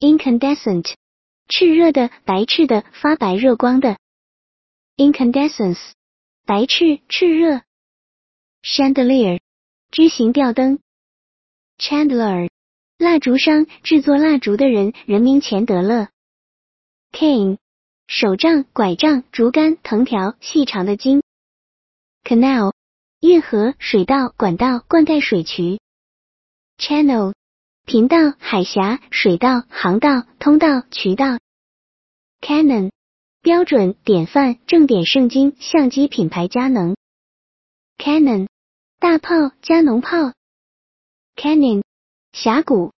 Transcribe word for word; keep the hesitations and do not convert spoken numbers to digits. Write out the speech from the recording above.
incandescent 炽热的，白炽的，发白热光的。incandescence 白炽，炽热。chandelier 枝形吊灯。chandler 蜡烛商，制作蜡烛的人，人名钱德勒。cane 手杖，拐杖，竹竿，藤条，细长的茎。canal 运河，水道，管道，灌溉水渠。channel 频道，海峡，水道，航道，通道，渠道。canon 标准，典范，正典圣经，相机品牌佳能。cannon 大炮，加农炮。canyon 峡谷，